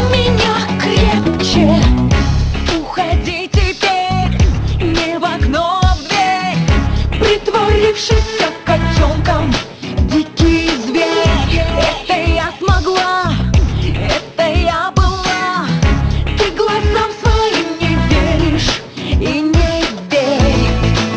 меня крепче. Уходи теперь не в окно, а в дверь, притворившись котенком, дикий зверь. Это я смогла, это я была. Ты глазам своим не веришь и не верь.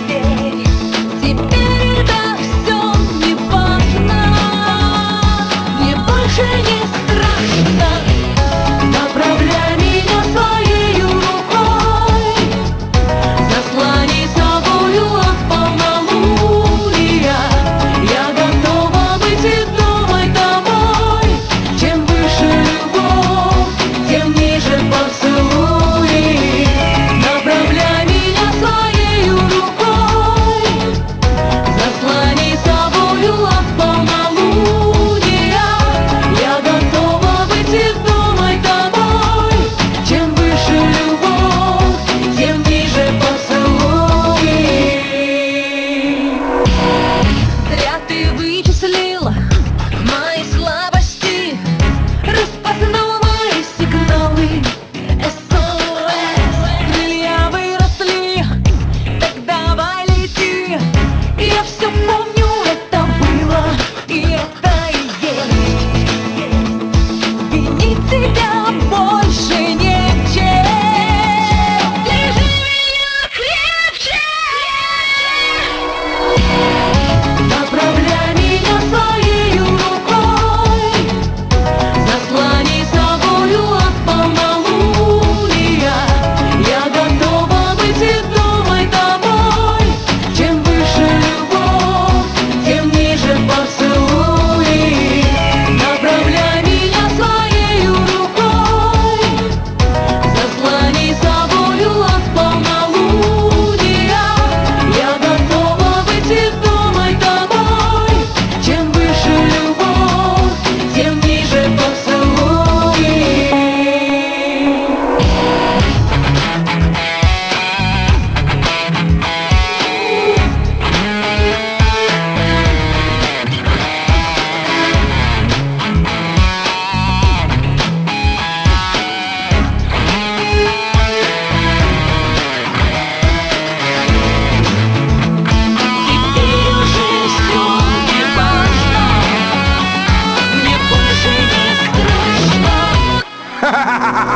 Теперь это все не важно, мне больше не страшно. Направляй меня своей рукой, заслони собою от полнолуния. Я готова быть и думать тобой. Чем выше любовь, тем ниже поцелуи. Направляй меня своей рукой, заслони собою от полнолуния. Я готова быть и думать тобой. Чем выше любовь, тем ниже поцелуи. Зря ты вычислил мои слабости, распознал мои сигналы SOS. Крылья выросли, так давай лети. Я все помню, это было и это и есть. Винить тебя больше не в чем. Держи меня крепче. Направляй меня своей рукой, заслони собою от полнолуния. Я готова быть и думать тобой. Чем выше любовь, тем ниже поцелуи. Направляй меня своей рукой, заслони собою от полнолуния. Я готова быть и думать тобой. Чем выше любовь, тем ниже поцелуи. Теперь уже все не важно, мне больше не страшно.